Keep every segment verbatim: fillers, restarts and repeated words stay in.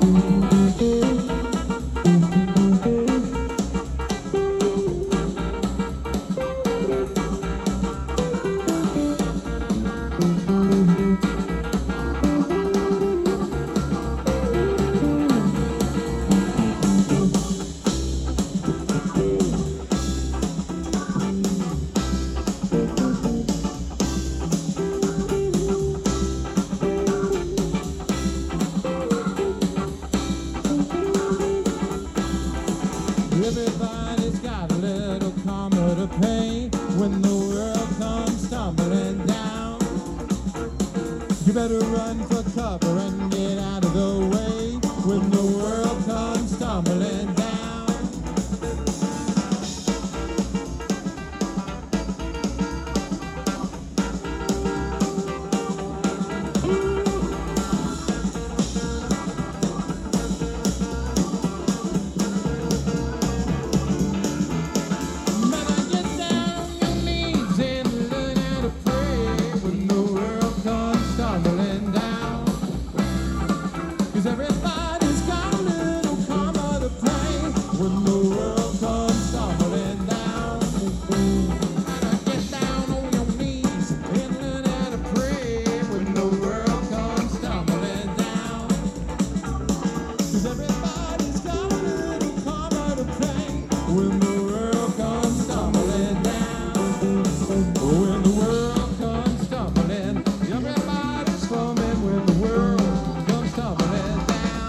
Everybody's got a little karma to pay when the world comes tumbling down. You better run for cover and get out of the way when the world comes tumbling down. Everybody's got a little karma to pay when the world comes tumbling down. And get down on your knees and learn how to pray when the world comes tumbling down. 'Cause everybody's got a little karma to pay when the world comes tumbling down. When the world comes tumbling, everybody's falling when the world comes tumbling.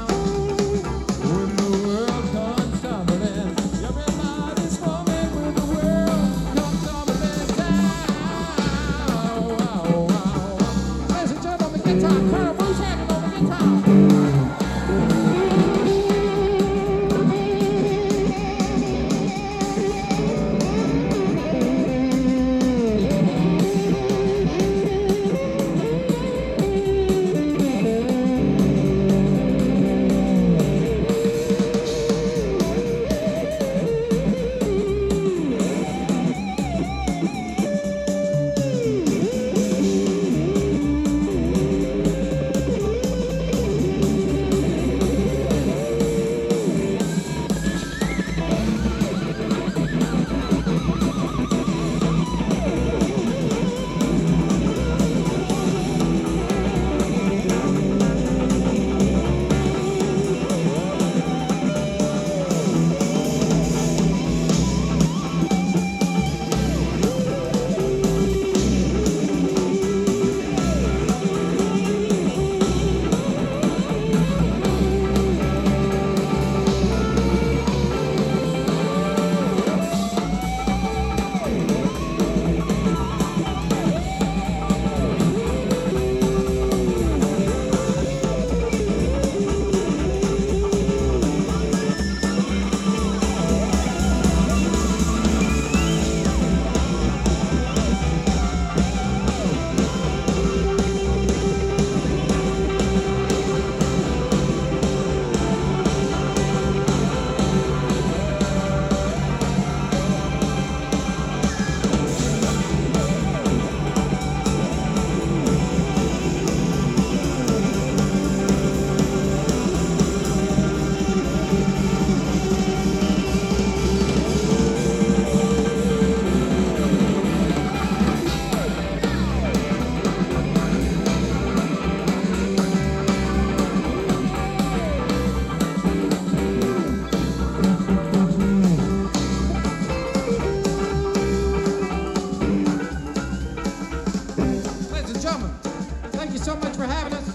Thank you so much for having us.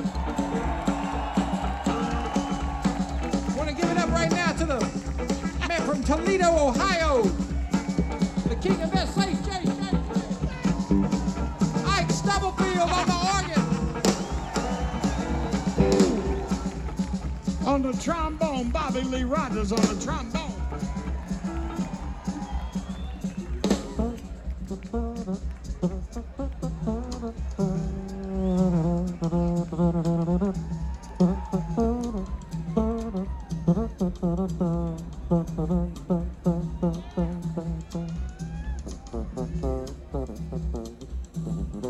I want to give it up right now to the man from Toledo, Ohio, the king of S H J, Ike Stubblefield on the organ. On the trombone, Bobby Lee Rogers on the trombone.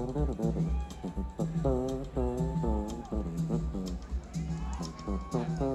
Thank you.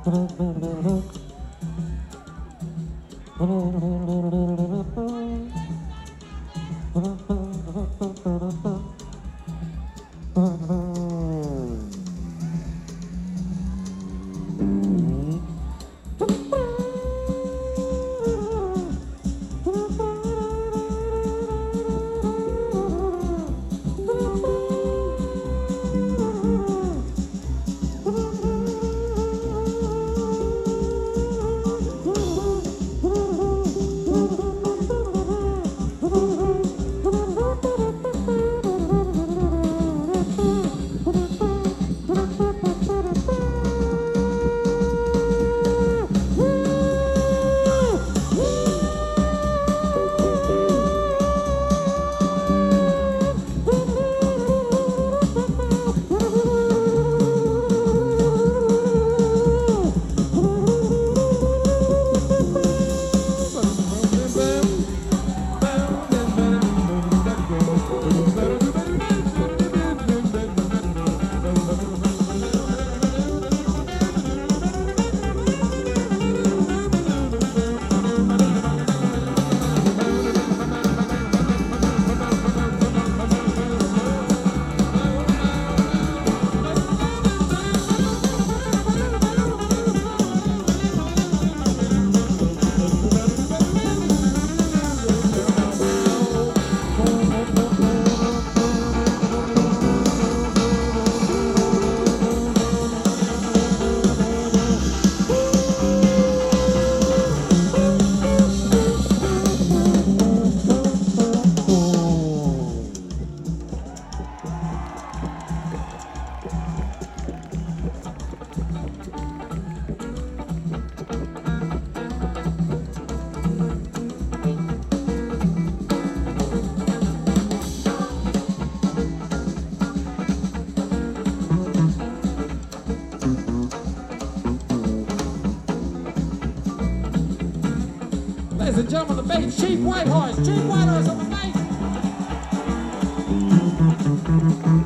Ladies and gentlemen, the bass, Chief Whitehorse. Chief Whitehorse on the bass.